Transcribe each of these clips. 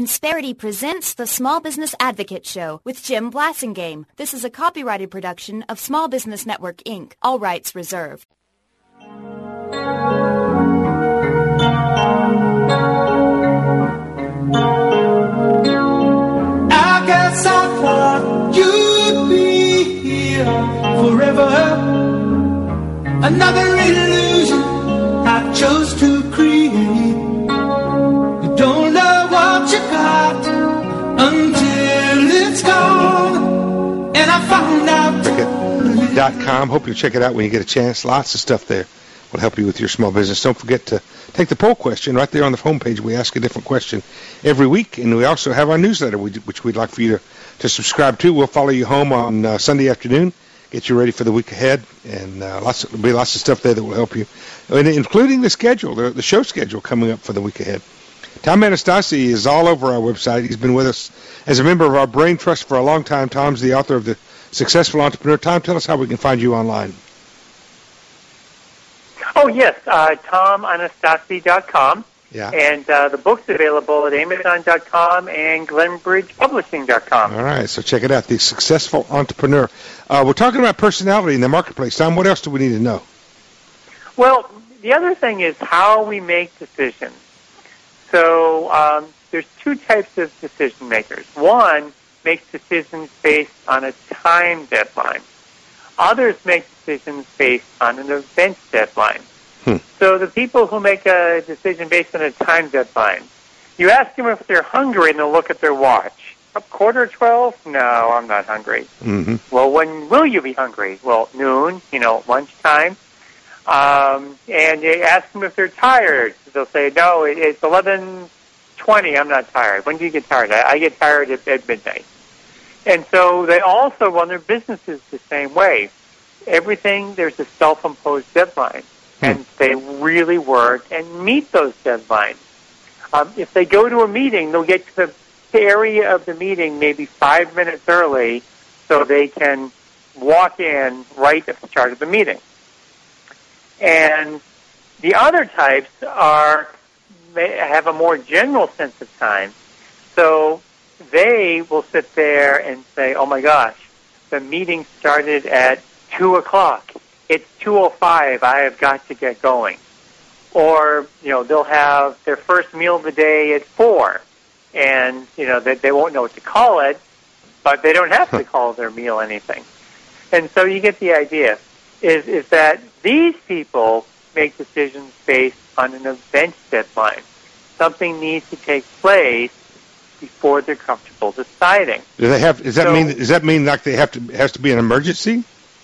Insperity presents the Small Business Advocate Show with Jim Blasingame. This is a copyrighted production of Small Business Network, Inc. All rights reserved. I guess I want you to be here forever. Another illusion I chose to create. You don't know what you got until it's gone. And I found out. .com. Hope you'll check it out when you get a chance. Lots of stuff there will help you with your small business. Don't forget to take the poll question right there on the homepage. We ask a different question every week, and we also have our newsletter, which we'd like for you to subscribe to. We'll follow you home on Sunday afternoon, get you ready for the week ahead, and there'll be lots of stuff there that will help you, and including the schedule, the show schedule coming up for the week ahead. Tom Anastasi is all over our website. He's been with us as a member of our Brain Trust for a long time. Tom's the author of The Successful Entrepreneur. Tom, tell us how we can find you online. Oh, yes, TomAnastasi.com. Yeah. And the book's available at Amazon.com and GlenbridgePublishing.com. All right, so check it out, The Successful Entrepreneur. We're talking about personality in the marketplace. Tom, what else do we need to know? Well, the other thing is how we make decisions. So there's two types of decision makers. One makes decisions based on a time deadline. Others make decisions based on an event deadline. So the people who make a decision based on a time deadline, you ask them if they're hungry and they'll look at their watch. 11:45? No, I'm not hungry. Mm-hmm. Well, when will you be hungry? Well, noon, lunchtime. And you ask them if they're tired. They'll say, no, it's 11:20. I'm not tired. When do you get tired? I get tired at midnight. And so they also run their businesses the same way. Everything, there's a self-imposed deadline. And they really work and meet those deadlines. If they go to a meeting, they'll get to the area of the meeting maybe 5 minutes early so they can walk in right at the start of the meeting. And the other types have a more general sense of time. So they will sit there and say, oh my gosh, the meeting started at 2 o'clock. It's 2:05. I have got to get going. Or, they'll have their first meal of the day at 4. And, they won't know what to call it, but they don't have to call their meal anything. And so you get the idea, is that these people make decisions based on an event deadline. Something needs to take place before they're comfortable deciding. Does that mean like it has to be an emergency?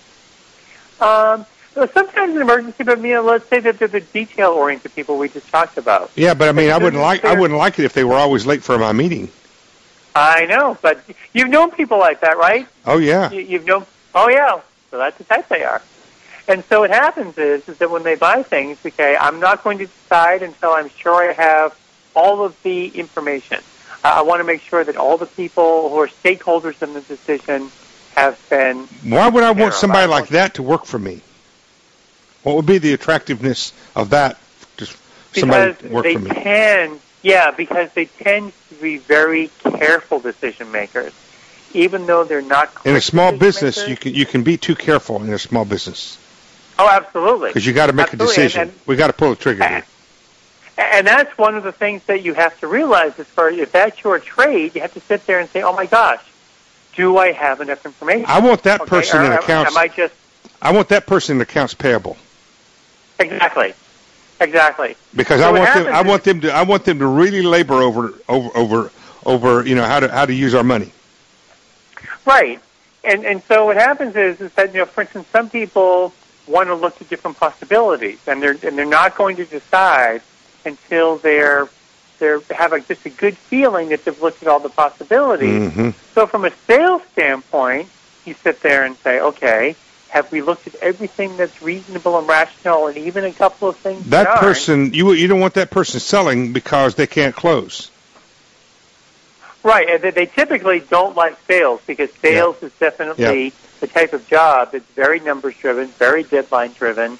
Sometimes an emergency, but let's say that they're the detail-oriented people we just talked about. Yeah, but I wouldn't like it if they were always late for my meeting. I know, but you've known people like that, right? Oh yeah. You've known. Oh yeah. So that's the type they are. And so what happens is that when they buy things, okay, I'm not going to decide until I'm sure I have all of the information. I want to make sure that all the people who are stakeholders in the decision have been. Why would I want somebody like that to work for me? What would be the attractiveness of that? Just somebody to work for me. Because they tend to be very careful decision makers, even though they're not. In a small business, you can be too careful in a small business. Oh, absolutely. Because you got to make a decision. We got to pull the trigger here. And that's one of the things that you have to realize if that's your trade, you have to sit there and say, oh my gosh, do I have enough information? I want that person in accounts. I want that person in accounts payable. Exactly. Because so I want them to really labor over how to use our money. Right. And so what happens is that for instance, some people want to look at different possibilities, and they're not going to decide until they have just a good feeling that they've looked at all the possibilities. Mm-hmm. So from a sales standpoint, you sit there and say, okay, have we looked at everything that's reasonable and rational, and even a couple of things that aren't? Person, you don't want that person selling because they can't close. Right, and they typically don't like sales because sales is definitely the type of job that's very numbers-driven, very deadline-driven,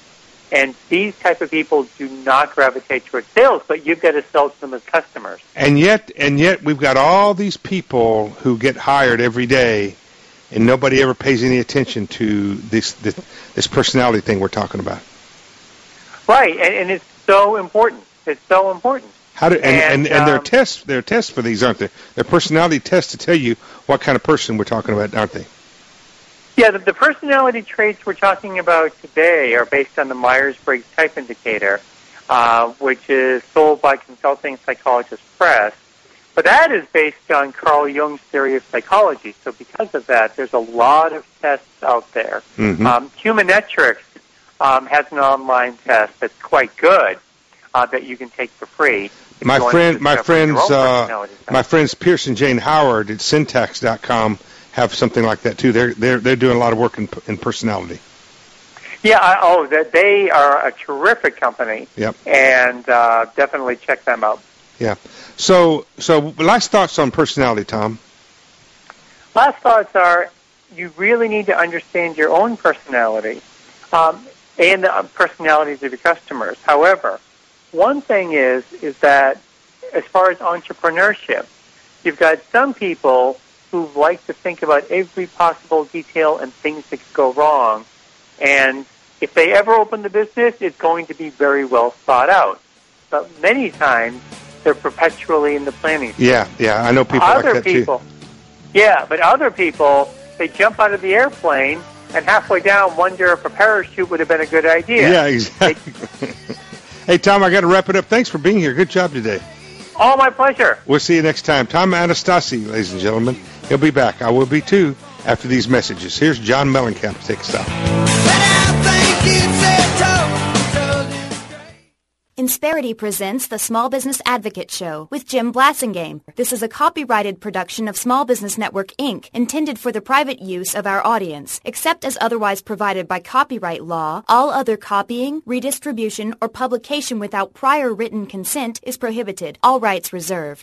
And these type of people do not gravitate towards sales, but you've got to sell to them as customers. And yet we've got all these people who get hired every day, and nobody ever pays any attention to this personality thing we're talking about. Right, and it's so important. It's so important. And there are tests for these, aren't there? There are personality tests to tell you what kind of person we're talking about, aren't they? Yeah, the personality traits we're talking about today are based on the Myers-Briggs Type Indicator, which is sold by Consulting Psychologist Press. But that is based on Carl Jung's theory of psychology. So because of that, there's a lot of tests out there. Mm-hmm. Humanetrics has an online test that's quite good that you can take for free. My friends Pierce and Jane Howard at Syntax.com have something like that too. They're doing a lot of work in personality. Yeah. They are a terrific company. Yep. And definitely check them out. Yeah. So last thoughts on personality, Tom. Last thoughts are you really need to understand your own personality and the personalities of your customers. However, one thing is that as far as entrepreneurship, you've got some people who like to think about every possible detail and things that could go wrong. And if they ever open the business, it's going to be very well thought out. But many times, they're perpetually in the planning stage. Yeah, I know people like that too. Yeah, but other people, they jump out of the airplane and halfway down wonder if a parachute would have been a good idea. Yeah, exactly. Hey, Tom, I got to wrap it up. Thanks for being here. Good job today. Oh, my pleasure. We'll see you next time. Tom Anastasi, ladies and gentlemen. He'll be back. I will be too after these messages. Here's John Mellencamp to take us out. Insperity presents the Small Business Advocate Show with Jim Blasingame. This is a copyrighted production of Small Business Network, Inc., intended for the private use of our audience. Except as otherwise provided by copyright law, all other copying, redistribution, or publication without prior written consent is prohibited. All rights reserved.